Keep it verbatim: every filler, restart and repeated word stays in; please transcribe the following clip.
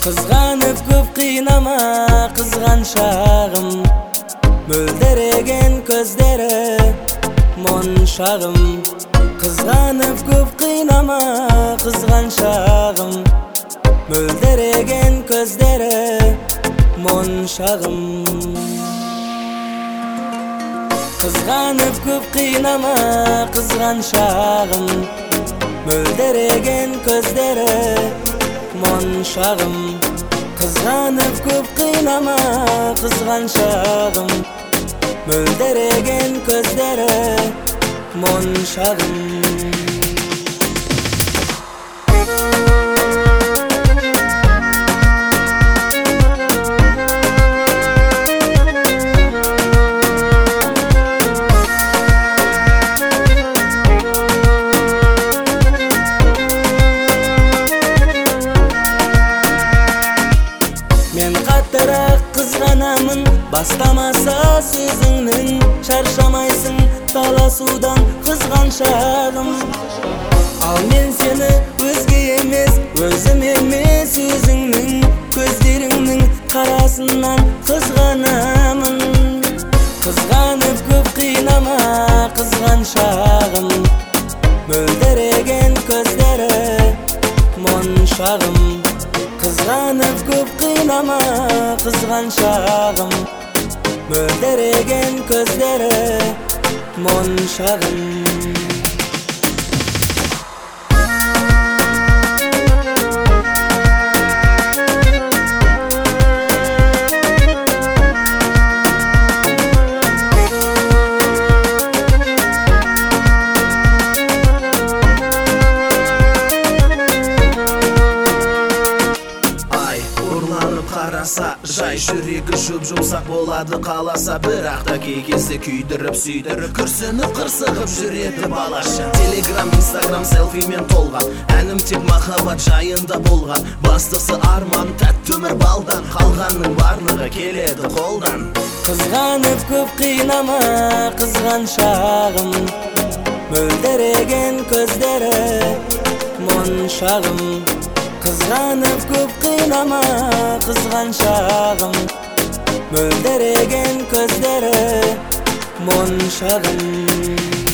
Kızganıp көп кыйнама кызган шагым, мөлдереген көздері моншағым. Kızганıp көп кыйнама кызган шагым, мөлдереген көздері моншағым. Kızganıp көп кыйнама кызган шагым, мөлдереген көздері моншағым. Kızganıp көп кыйнама кызган шагым, мөлдереген көздері моншағым. Мен каттыраак кызганамын, бастамаса сөзүңнүн, шаршамайсың таласуудан кызган шагым. Ал мен сени өзге эмес, өзүм эмес, өзүңнүн көздөрүңнүн карасынан кызганамын. Кызганып көп кыйнама кызган шагым, мөлдереген көздөрү моншағым. Kızganıp көп kıynama kızgan şağım, mölderegen közleri monşağım. Қараса, жай жүрегі жұп-жұмсақ болады қаласа, бірақ та кей кезде күйдіріп сүйдіріп күрсініп қырсығып жүреді балаша. Телеграм, инстаграм селфимен толған, әнім тек махаббат жайында болған. Бастысы арман, тәтті өмір балдан, қалғанның барлығы келеді қолдан. Kızganıp көп кыйнама кызган шагым, мөлдереген көздері моншағым. Kızganıp көп kıynama kızgan şagım, mölderegen közleri monşağım.